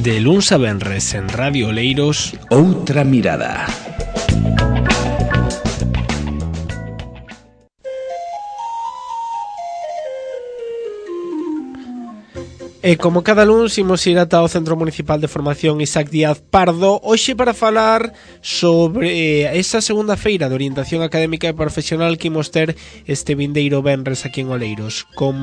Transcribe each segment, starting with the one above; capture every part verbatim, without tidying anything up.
De luns a venres en Radio Oleiros, Outra mirada. E como cada luns imos ir ata o Centro Municipal de Formación Isaac Díaz Pardo hoxe para falar sobre esa segunda feira de orientación académica e profesional que imos ter este vindeiro venres aquí en Oleiros.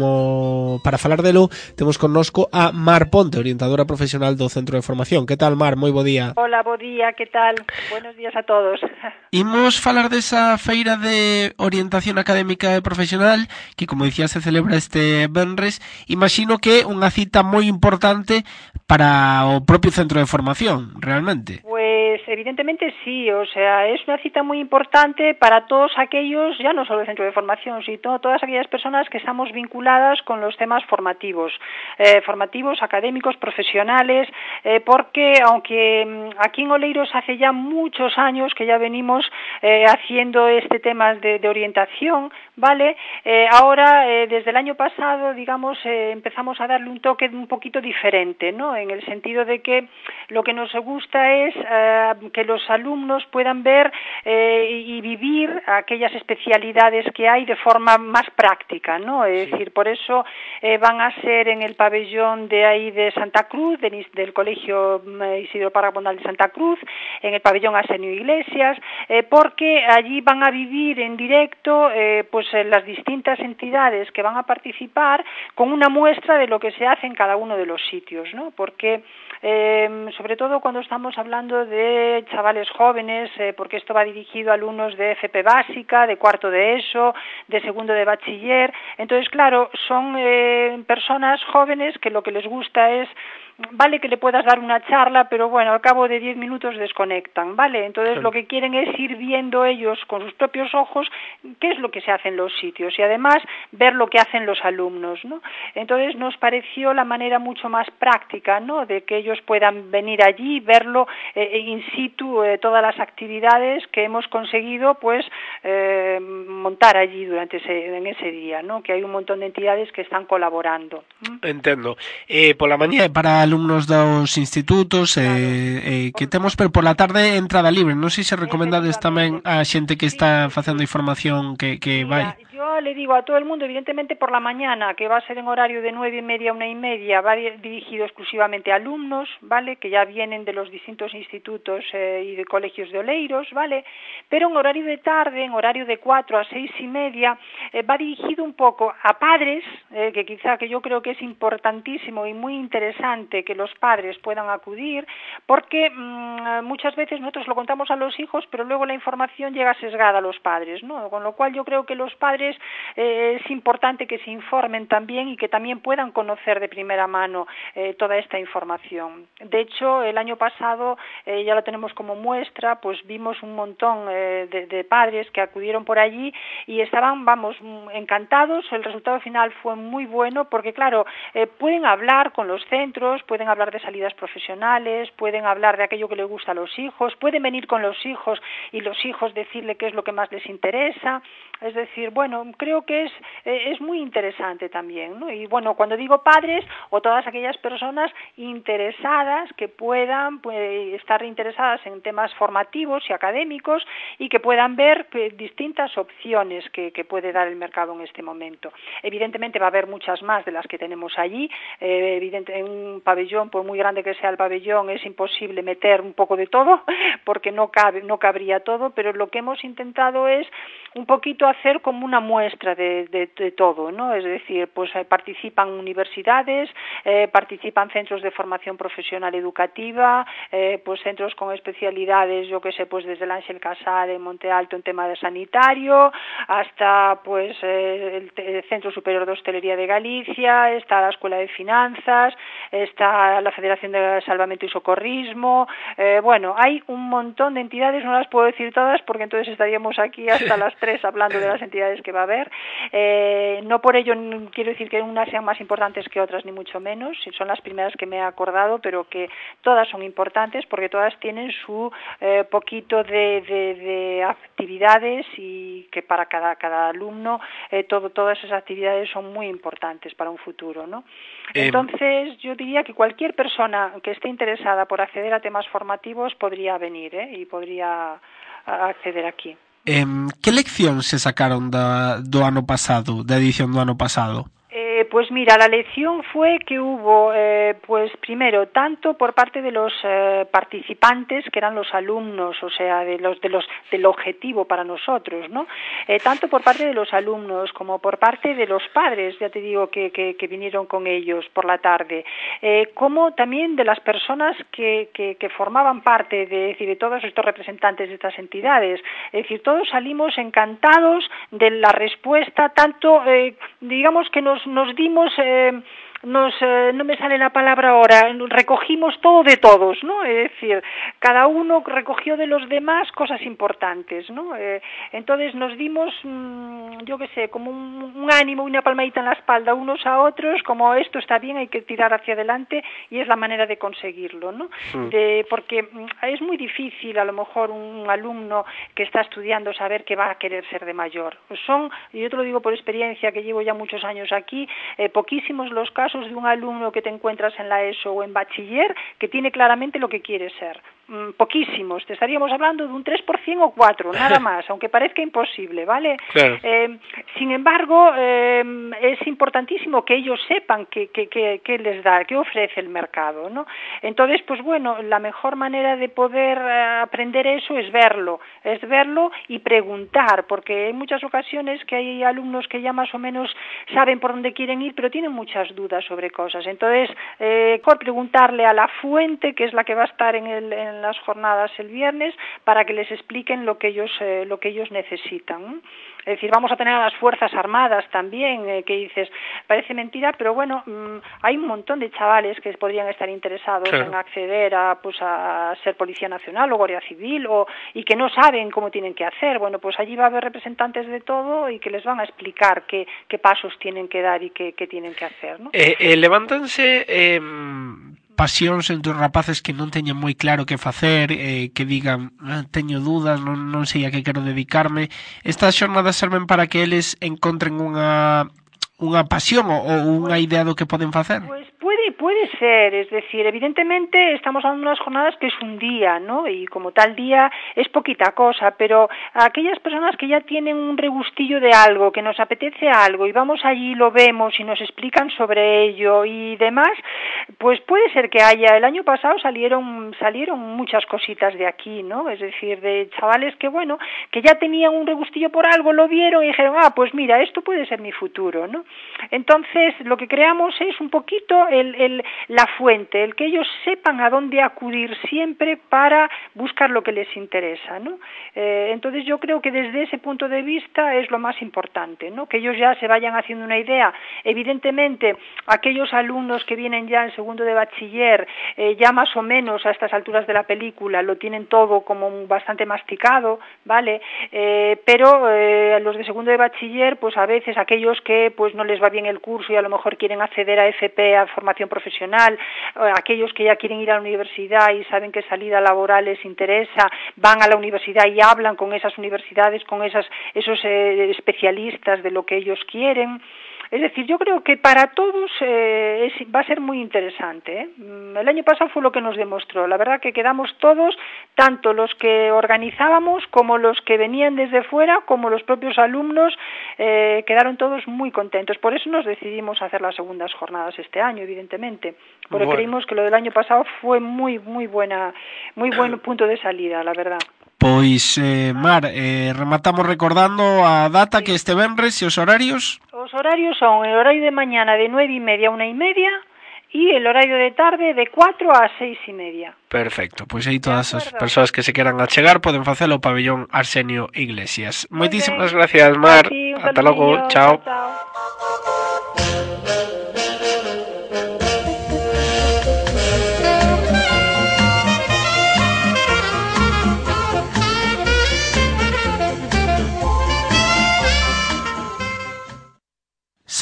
Como para falar delo temos connosco a Mar Ponte, orientadora profesional do Centro de Formación. Que tal, Mar? Moi bo día. Hola, bo día, que tal? Buenos días a todos. Imos falar desa feira de orientación académica e profesional que, como dicía, se celebra este venres. Imagino que unha cita moi importante para o propio centro de formación, realmente. Pues evidentemente sí, o sea, es una cita muy importante para todos aquellos, ya no solo el centro de formación, sino todas aquellas personas que estamos vinculadas con los temas formativos, eh, formativos, académicos, profesionales, eh, porque aunque aquí en Oleiros hace ya muchos años que ya venimos eh, haciendo este tema de, de orientación, ¿vale? Eh, ahora, eh, desde el año pasado, digamos, eh, empezamos a darle un toque un poquito diferente, ¿no? En el sentido de que lo que nos gusta es eh, que los alumnos puedan ver eh, y vivir aquellas especialidades que hay de forma más práctica, ¿no? Es sí. decir, por eso eh, van a ser en el pabellón de ahí de Santa Cruz, del, del Colegio Isidro Parra-Bondal de Santa Cruz, en el pabellón Arsenio Iglesias, eh, porque allí van a vivir en directo, eh, pues eh, las distintas entidades que van a participar con una muestra de lo que se hace en cada uno de los sitios, ¿no? Porque eh, sobre todo cuando estamos hablando de chavales jóvenes, eh, porque esto va dirigido a alumnos de F P básica, de cuarto de ESO, de segundo de bachiller, entonces claro, son eh, personas jóvenes que lo que les gusta es, vale que le puedas dar una charla, pero bueno, al cabo de diez minutos desconectan, ¿vale? Entonces sí. Lo que quieren es ir viendo ellos con sus propios ojos qué es lo que se hace en los sitios y además ver lo que hacen los alumnos, ¿no? Entonces nos pareció la manera mucho más práctica, ¿no? De que ellos puedan venir allí, verlo eh, in situ, eh, todas las actividades que hemos conseguido, pues, eh, montar allí durante ese, en ese día, ¿no? Que hay un montón de entidades que están colaborando. Entendo. Eh, pola mañá para alumnos dos institutos, claro. eh, eh, que temos, pero pola tarde entrada libre. Non sei se recomendades tamén a xente que está facendo información que, que Mira, vai. Yo le digo a todo el mundo, evidentemente por la mañana, que va a ser en horario de nueve y media a una y media, va dirigido exclusivamente a alumnos, ¿vale? Que ya vienen de los distintos institutos eh, y de colegios de Oleiros, ¿vale? Pero en horario de tarde, en horario de cuatro a seis y media, eh, va dirigido un poco a padres, eh, que quizá que yo creo que es importantísimo y muy interesante que los padres puedan acudir, porque mmm, muchas veces nosotros lo contamos a los hijos, pero luego la información llega sesgada a los padres, ¿no? Con lo cual yo creo que los padres eh, es importante que se informen también y que también puedan conocer de primera mano eh, toda esta información. De hecho, el año pasado, eh, ya lo tenemos como muestra, pues vimos un montón eh, de, de padres que acudieron por allí y estaban, vamos, encantados. El resultado final fue muy bueno porque, claro, eh, pueden hablar con los centros, pueden hablar de salidas profesionales, pueden hablar de aquello que les gusta a los hijos, pueden venir con los hijos y los hijos decirle qué es lo que más les interesa. Es decir, bueno, creo que es, eh, es muy interesante también, ¿no? Y bueno, cuando digo padres o todas aquellas personas interesadas que puedan pues, estar interesadas en temas formativos y académicos y que puedan ver que, distintas opciones que, que puede dar el mercado en este momento. Evidentemente va a haber muchas más de las que tenemos allí. Eh, evidente, en un pabellón, por muy grande que sea el pabellón, es imposible meter un poco de todo porque no cabe, no cabría todo, pero lo que hemos intentado es un poquito hacer como una muestra de, de, de todo, ¿no? Es decir, pues eh, participan universidades, eh, participan centros de formación profesional educativa, eh, pues centros con especialidades, yo que sé, pues desde el Ángel Casal en Monte Alto en tema de sanitario, hasta pues eh, el, el Centro Superior de Hostelería de Galicia, está la Escuela de Finanzas, está la Federación de Salvamento y Socorrismo, eh, bueno, hay un montón de entidades, no las puedo decir todas porque entonces estaríamos aquí hasta las tres hablando seguro de las entidades que va a haber. Eh, no por ello quiero decir que unas sean más importantes que otras, ni mucho menos. Son las primeras que me he acordado, pero que todas son importantes porque todas tienen su eh, poquito de, de, de actividades y que para cada, cada alumno eh, todo, todas esas actividades son muy importantes para un futuro, ¿no? Eh, Entonces, yo diría que cualquier persona que esté interesada por acceder a temas formativos podría venir ¿eh? y podría acceder aquí. Eh, que lección se sacaron da, do ano pasado, da edición do ano pasado? Eh, pues mira, la lección fue que hubo, eh, pues primero, tanto por parte de los eh, participantes, que eran los alumnos, o sea, de los de los del objetivo para nosotros, ¿no? Eh, tanto por parte de los alumnos como por parte de los padres, ya te digo, que, que, que vinieron con ellos por la tarde, eh, como también de las personas que, que, que formaban parte de, decir, de todos estos representantes de estas entidades. Es decir, todos salimos encantados de la respuesta, tanto, eh, digamos que nos nos dimos, eh, nos, eh, no me sale la palabra ahora, recogimos todo de todos, ¿no? Es decir, cada uno recogió de los demás cosas importantes, ¿no? Eh, entonces nos dimos, mmm, yo qué sé, como un, un ánimo, una palmadita en la espalda unos a otros, como esto está bien, hay que tirar hacia adelante y es la manera de conseguirlo, ¿no? Mm. De, porque es muy difícil, a lo mejor, un alumno que está estudiando saber qué va a querer ser de mayor. Son, y yo te lo digo por experiencia, que llevo ya muchos años aquí, eh, poquísimos los casos de un alumno que te encuentras en la ESO o en bachiller que tiene claramente lo que quiere ser. Mm, poquísimos, te estaríamos hablando de un tres por ciento o cuatro, nada más, aunque parezca imposible, ¿vale? Claro. Eh, sin embargo, eh, es importantísimo que ellos sepan qué, qué, qué, qué les da, qué ofrece el mercado, ¿no? Entonces, pues bueno, la mejor manera de poder eh, aprender eso es verlo, es verlo y preguntar, porque hay muchas ocasiones que hay alumnos que ya más o menos saben por dónde quieren ir, pero tienen muchas dudas sobre cosas. Entonces, eh, por preguntarle a la fuente, que es la que va a estar en, el, en las jornadas el viernes, para que les expliquen lo que ellos, eh, lo que ellos necesitan. Es decir, vamos a tener a las Fuerzas Armadas también, eh, que dices, parece mentira, pero bueno, mmm, hay un montón de chavales que podrían estar interesados claro. en acceder a, pues, a ser Policía Nacional o Guardia Civil o, y que no saben cómo tienen que hacer. Bueno, pues allí va a haber representantes de todo y que les van a explicar qué, qué pasos tienen que dar y qué, qué tienen que hacer, ¿no? Eh, eh, levántanse... Eh... pasións entre os rapaces que non teñen moi claro que facer, eh, que digan ah, teño dúdas, non, non sei a que quero dedicarme. Estas xornadas serven para que eles encontren unha unha pasión ou unha idea do que poden facer? Pues puede, puede ser, es decir, evidentemente estamos hablando de unas jornadas que es un día, ¿no? Y como tal día es poquita cosa, pero aquellas personas que ya tienen un regustillo de algo, que nos apetece algo y vamos allí, lo vemos y nos explican sobre ello y demás, pues puede ser que haya. El año pasado salieron salieron muchas cositas de aquí, ¿no? Es decir, de chavales que, bueno, que ya tenían un regustillo por algo, lo vieron y dijeron, ah, pues mira, esto puede ser mi futuro, ¿no? Entonces, lo que creamos es un poquito el, el, la fuente, el que ellos sepan a dónde acudir siempre para buscar lo que les interesa, ¿no? Eh, entonces, yo creo que desde ese punto de vista es lo más importante, ¿no? Que ellos ya se vayan haciendo una idea. Evidentemente, aquellos alumnos que vienen ya en segundo de bachiller, eh, ya más o menos a estas alturas de la película, lo tienen todo como bastante masticado, ¿vale? Eh, pero eh, los de segundo de bachiller, pues a veces aquellos que pues no les va bien el curso y a lo mejor quieren acceder a F P, a formación profesional, aquellos que ya quieren ir a la universidad y saben que salida laboral les interesa, van a la universidad y hablan con esas universidades, con esas, esos eh, especialistas de lo que ellos quieren. Es decir, yo creo que para todos eh, es, va a ser muy interesante, ¿eh? El año pasado fue lo que nos demostró. La verdad que quedamos todos, tanto los que organizábamos como los que venían desde fuera, como los propios alumnos, eh, quedaron todos muy contentos. Por eso nos decidimos hacer las segundas jornadas este año, evidentemente, porque bueno. creímos que lo del año pasado fue muy, muy buena, muy buen punto de salida, la verdad. Pois, eh, Mar, eh, rematamos recordando a data que este venres e os horarios. Os horarios son el horario de mañana de nueve y media a una y media y el horario de tarde de cuatro a seis y media. Perfecto, pois aí todas as persoas que se queran achegar poden facelo ao pabellón Arsenio Iglesias. Muy Moitísimas bien. Gracias, Mar. Sí, ata logo, chao. chao, chao.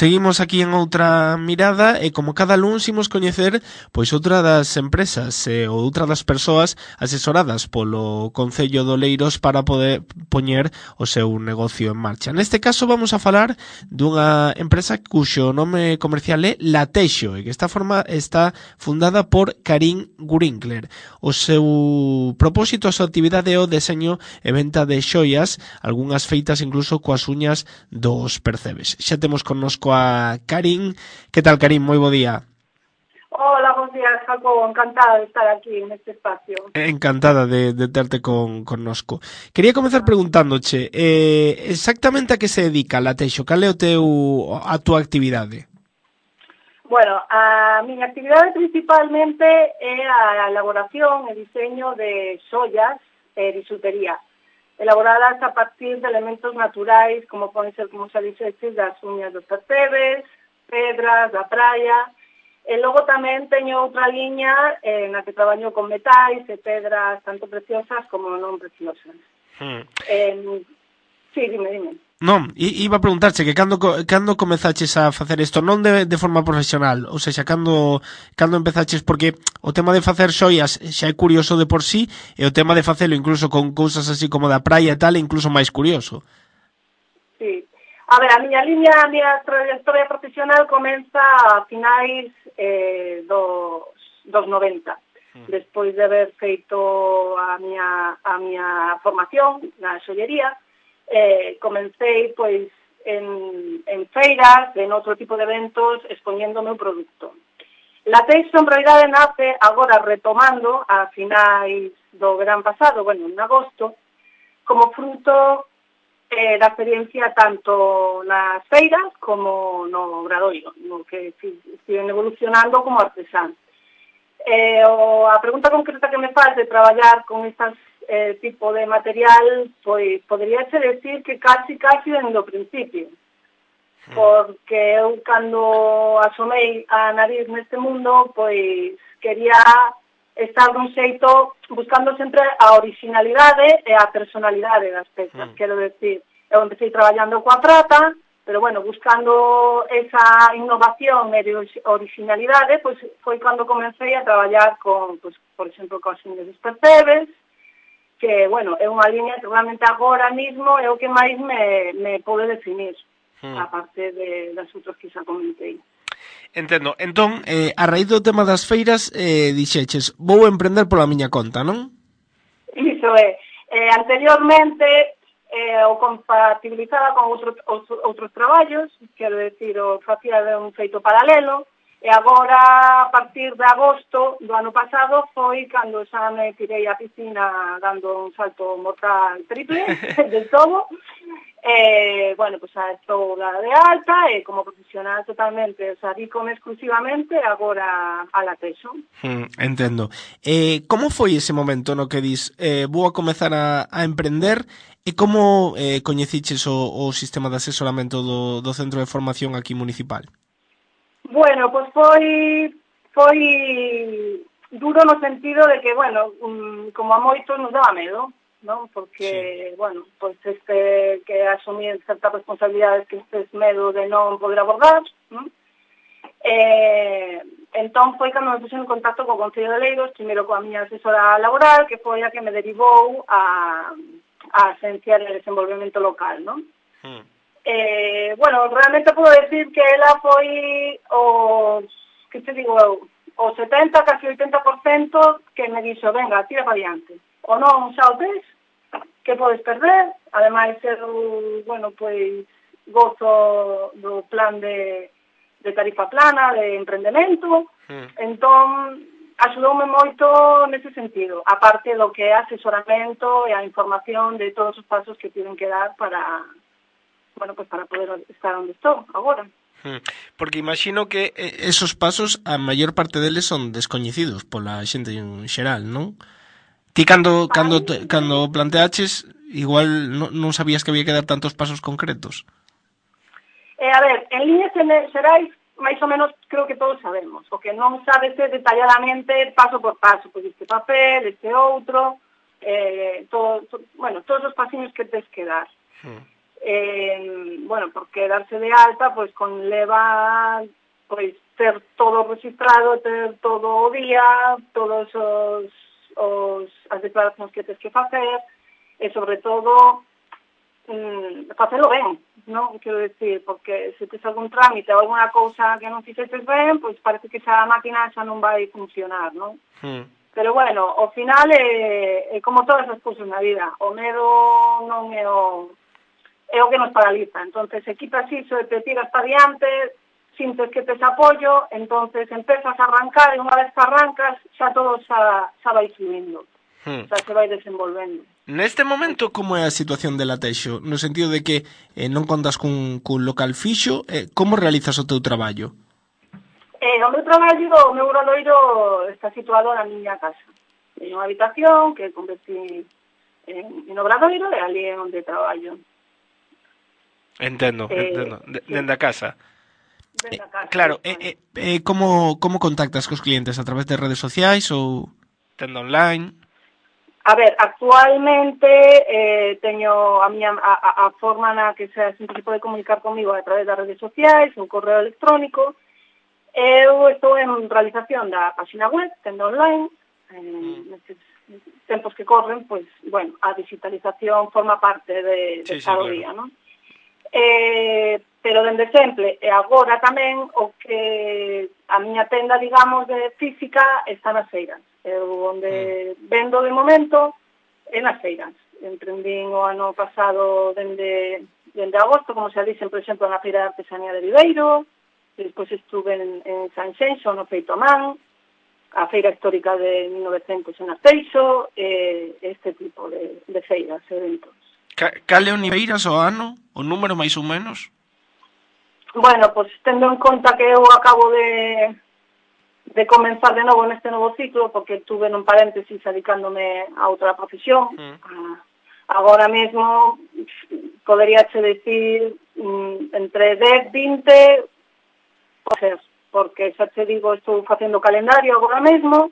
seguimos aquí en outra mirada e como cada luns imos coñecer pois outra das empresas e, ou outra das persoas asesoradas polo Concello de Oleiros para poder poñer o seu negocio en marcha. Neste caso vamos a falar dunha empresa cuxo nome comercial é Latexo e que esta forma está fundada por Karin Gurinkler. O seu propósito, a súa actividade é o deseño e venta de xoias, algunhas feitas incluso coas uñas dos percebes. Xa temos connosco a Karin. Que tal, Karin? Moi bo día. Hola, bons días, Jacobo. Encantada de estar aquí neste espacio. Encantada de, de terte con, connosco. Quería comezar preguntándoche eh, exactamente a que se dedica Latexo, cal é o teu, a túa actividade? Bueno, a miña actividade principalmente é a elaboración e diseño de xollas e bisutería, elaboradas a partir de elementos naturais, como poden ser, como xa dixetes, das uñas dos percebes, pedras da praia, e logo tamén teño outra liña eh, na que traballo con metais e pedras tanto preciosas como non preciosas. Hmm. Eh, sí, dime, dime. Non, iba a preguntarche que cando, cando comezaches a facer isto, non de, de forma profesional, ou seja, cando, cando empezaches, porque o tema de facer xoias xa é curioso de por sí, e o tema de facelo incluso con cousas así como da praia e tal, é incluso máis curioso. Sí. A ver, a miña liña, a miña trayectoria profesional comeza a finais eh, dos, dos noventa, mm. despois de haber feito a miña, a miña formación na xollería. Eh, comecei pois en, en feiras, en outro tipo de eventos, expoñendo o meu produto. Latexo en realidade nace agora retomando a finais do verán pasado, bueno, en agosto, como fruto eh, da experiencia tanto nas feiras como no Obradoiro, no que siguen evolucionando como artesán. Eh, o, a pregunta concreta que me faz de traballar con estas eh, tipo de material, pois poderíase decir que casi, casi dende o principio. Porque eu, cando asomei a nariz neste mundo, pois quería estar dun xeito buscando sempre a originalidade e a personalidade das pezas. Mm. Quero decir, eu empecé traballando coa prata, pero bueno, buscando esa innovación e de originalidade, pois foi cando comecei a traballar con, pois, por exemplo, con as uñas dos percebes, que, bueno, é unha liña que realmente agora mismo é o que máis me, me pode definir, hmm. a parte de, das outras que xa comentei. Entendo. Entón, eh, a raíz do tema das feiras, eh, dixeches, vou emprender pola miña conta, non? Iso é. Eh, anteriormente, eh, o compatibilizaba con outro, outro, outros traballos, quero decir, o facía de un feito paralelo, e agora, a partir de agosto do ano pasado, foi cando xa me tirei a piscina dando un salto mortal triple, del todo. Eh, bueno, pues xa estou dada de alta e como profesional totalmente, o sea, dícome exclusivamente agora a Latexo. Hmm, entendo. Eh, como foi ese momento no que dis, eh, vou a comezar a, a emprender, e como eh, coñeciches o, o sistema de asesoramento do, do centro de formación aquí municipal? Bueno, pues foi foi duro no sentido de que, bueno, um, como a moitos nos daba medo, non? Porque, sí. bueno, pois pues este que asumir certas responsabilidades que estes medo de non poder abordar, non? Eh, entón foi cando me puse en contacto co Concello de Oleiros, primeiro coa miña asesora laboral, que foi a que me derivou a, a Agencia de Desenvolvemento Local, non? Hmm. Eh, bueno, realmente podo decir que ela foi os, que te digo eu, o setenta, casi oitenta por cento que me dixo, venga, tira para diante. O non, xa o tes, que podes perder, ademais ser, bueno, pois, gozo do plan de, de tarifa plana, de emprendemento, mm. entón, axudoume moito nese sentido, aparte do que é asesoramento e a información de todos os pasos que tiven que dar para... bueno, pues para poder estar onde estou agora. Porque imagino que esos pasos, a maior parte deles son descoñecidos pola xente en xeral, non? Ti cando, cando, cando planteaches, igual non, non sabías que había que dar tantos pasos concretos. Eh, a ver, en líneas xerais, máis ou menos, creo que todos sabemos. O que non sabes é detalladamente, paso por paso, pois este papel, este outro, eh, todo, to, bueno, todos os pasiños que tes que dar. Hmm. eh, bueno, porque darse de alta, pois, conleva, pois, ter todo registrado, ter todo o día, todos os, os as declaracións que tens que facer, e, sobre todo, mm, facelo ben, non? Quero decir, porque se tes algún trámite ou alguna cousa que non fixetes ben, pois parece que esa máquina xa non vai funcionar, non? Mm. Pero, bueno, ao final é, é como todas as cousas na vida. O medo non é o, é o que nos paraliza. Entonces, se quitas iso e te tiras para diante, sintes que tes apoio, entonces empezas a arrancar e unha vez que arrancas xa todo xa, xa vai fluindo. Hmm. Xa se vai desenvolvendo. Neste momento, como é a situación de Latexo? No sentido de que eh, non contas cun, cun local fixo, eh, como realizas o teu traballo? Eh, o meu traballo, o meu obradoiro está situado na miña casa. Teño unha habitación que convertí en, en obradoiro e ali é onde traballo. Entendo, eh, entendo. Dende a casa. Dende a casa. Eh, claro, eh, eh, eh, como, como contactas cos clientes? A través de redes sociais ou tenda online? A ver, actualmente eh, teño a miña a, a forma na que se, se pode comunicar comigo a través das redes sociais, un correo electrónico. Eu estou en realización da página web, tenda online, eh, nestes tempos que corren, pois, bueno, a digitalización forma parte de, de sí, cada sí, día, claro. Non? Eh, pero dende sempre, e agora tamén, o que a miña tenda, digamos, de física está nas feiras. Eu onde mm. vendo de momento é nas feiras. Emprendín o ano pasado dende, dende agosto, como se dixen, por exemplo, na Feira de Artesanía de Viveiro. Despois estuve en, en Sanxenxo, no Feito a Man, a Feira Histórica de mil novecientos en Arteixo, e este tipo de, de feiras, eventos. Cal é o niveiras o ano? O número máis ou menos? Bueno, pois tendo en conta que eu acabo de, de comenzar de novo neste novo ciclo, porque tuve nun paréntesis dedicándome a outra profesión, mm. a, agora mesmo poderíache decir mm, entre dez, vinte... Pues, porque xa te digo, estou facendo calendario agora mesmo,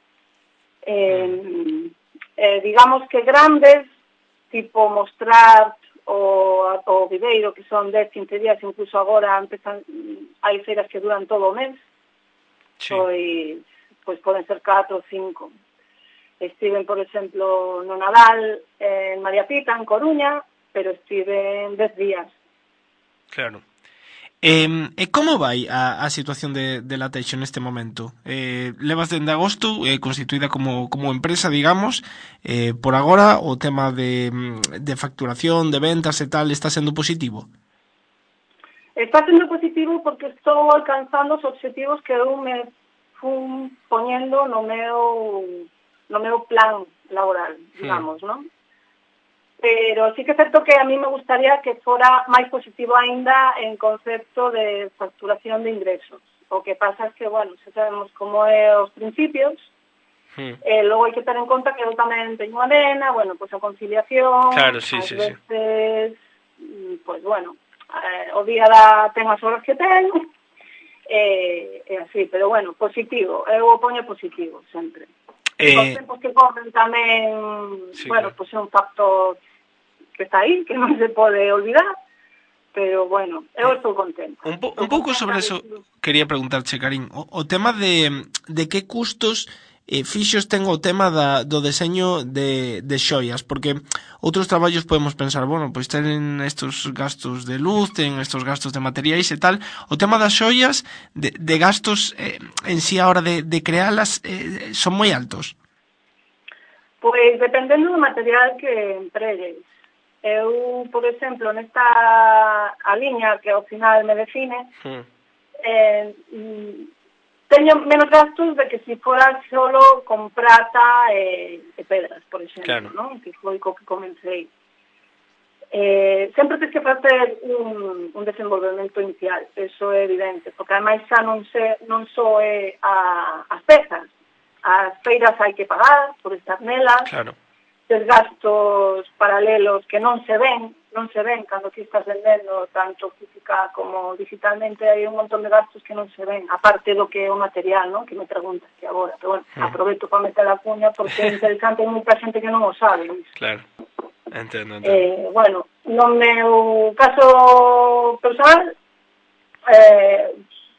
eh, mm. eh, digamos que grandes, tipo mostrar o, o Viveiro, que son dez, quince días, incluso agora empezan, hai feiras que duran todo o mes, sí. pois, pois poden ser catro ou cinco. Estiven, por exemplo, no Nadal en María Pita, en Coruña, pero estiven dez días. Claro. Eh, e como vai a, a situación de, de Latexo neste momento? Eh, levas dende agosto eh, constituída como, como empresa, digamos, eh, por agora o tema de, de facturación, de ventas e tal, está sendo positivo? Está sendo positivo porque estou alcanzando os objetivos que eu me fun poñendo no meu, no meu plan laboral, digamos, hmm. non? Pero sí que é certo que a mí me gustaría que fora máis positivo aínda en concepto de facturación de ingresos. O que pasa é que, bueno, xa sabemos como é os principios, hmm. e logo hai que ter en conta que eu tamén teño unha nena, bueno, pois a conciliación, claro, sí, ás sí, veces, sí. pois bueno, eh, o día da ten as horas que ten, e, e así, pero bueno, positivo, eu o poño positivo sempre. Eh... Os tempos que corren tamén, sí, bueno, claro. Pois é un factor que está aí, que non se pode olvidar, pero bueno, eu estou contenta. Un, po, un pouco sobre eso quería preguntarche, Karin, o, o tema de, de que custos eh, fixos ten o tema da, do deseño de, de xoias, porque outros traballos podemos pensar, bueno, pois ten estos gastos de luz, ten estos gastos de materiais e tal, o tema das xoias, de, de gastos eh, en si sí a hora de, de crealas, eh, son moi altos? Pois dependendo do material que empregues. Eu, por exemplo, nesta a liña que ao final me define, mm. eh, teño menos gastos de que se fora solo con prata e, e pedras, por exemplo, claro. ¿no? Que foi co que comecei. Eh, sempre tens que facer un, un desenvolvemento inicial, eso é evidente, porque ademais xa non, se, non só é a, as pezas, as feiras hai que pagar por estar nelas, claro. Tes gastos paralelos que non se ven, non se ven cando aquí estás vendendo tanto física como digitalmente, hai un montón de gastos que non se ven, aparte do que é o material, ¿no? Que me preguntas que agora, pero bueno, mm. aproveito para meter a cuña porque é interesante, hai moita xente que non o sabe. Claro. Entendo, entendo. Eh, bueno, no meu caso personal, eh,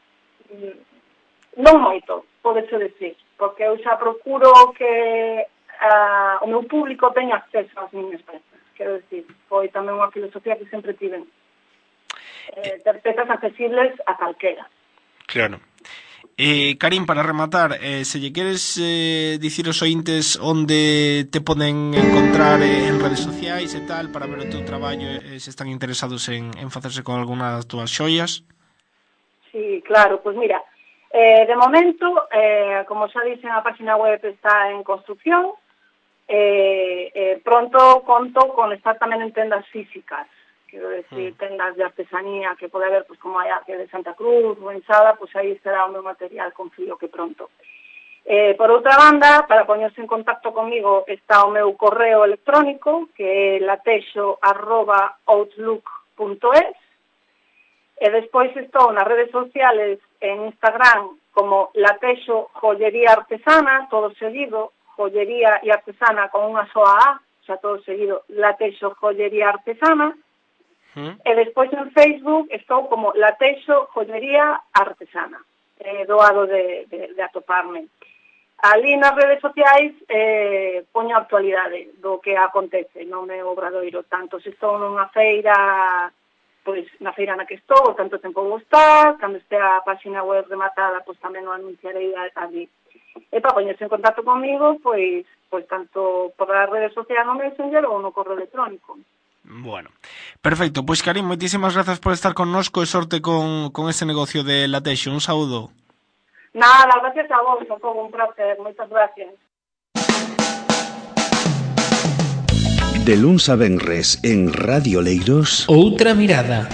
non moito, pode ser decir, porque eu xa procuro que uh, o meu público teña acceso ás miñas pezas. Quero decir, foi tamén unha filosofía que sempre tiven. Eh, ter pezas accesibles a calquera. Claro. Eh, Karim, para rematar, eh, se lle queres eh, dicir aos ointes onde te poden encontrar eh, en redes sociais e tal, para ver o teu traballo, eh, se están interesados en, en facerse con algunha das túas xoias. Sí, claro, pois pues mira, eh, de momento, eh, como xa dixen, a página web está en construcción, eh, eh, pronto conto con estar tamén en tendas físicas, quero decir, mm. tendas de artesanía que pode haber, pues, como hai aquí de Santa Cruz ou en Sada, pues aí estará o meu material, confío que pronto. Eh, por outra banda, para poñerse en contacto comigo está o meu correo electrónico, que é latexo arroba outlook punto es, e despois estou nas redes sociales en Instagram como Latexo Jollería Artesana, todo seguido, Jollería e Artesana con unha soa A, xa todo seguido, Latexo Jollería Artesana. E despois en Facebook estou como Latexo Jollería Artesana, eh, doado de, de, de atoparme. Ali nas redes sociais eh, poño a actualidade do que acontece no meu obradoiro, tanto se estou nunha feira, pois na feira na que estou, tanto tempo vou estar, cando este a página web rematada, pois tamén o anunciarei ali. E para poñerse en contacto comigo, pois, pois tanto por as redes sociais no Messenger ou no correo electrónico. Bueno, perfecto. Pois Karim, moitísimas grazas por estar connosco e sorte con, con ese negocio de Latexo. Un saúdo. Nada, gracias a vos, foi un placer. Moitas gracias. De luns a venres en Radio Oleiros, Outra Mirada.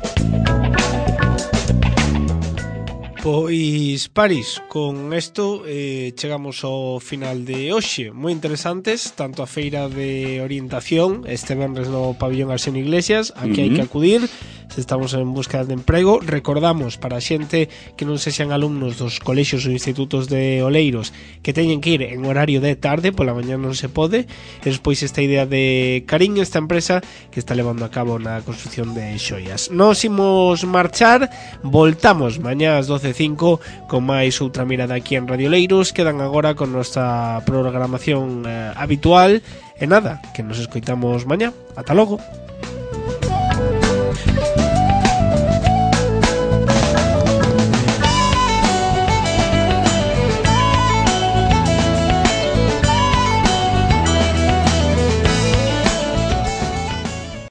Pois, Paris, con isto eh, chegamos ao final de hoxe. Moi interesantes, tanto a feira de orientación este venres no pabillón Arsenio Iglesias, aquí uh-huh. hai que acudir se estamos en busca de emprego. Recordamos para a xente que non sexan alumnos dos colexios ou institutos de Oleiros que teñen que ir en horario de tarde, pola mañá non se pode. E despois esta idea de Karim, esta empresa que está levando a cabo na construcción de xoias. Nos imos marchar, voltamos mañá ás doce e cinco con máis outra mirada aquí en Radio Oleiros. Quedan agora con nosa programación eh, habitual. E nada, que nos escoitamos mañá. Ata logo.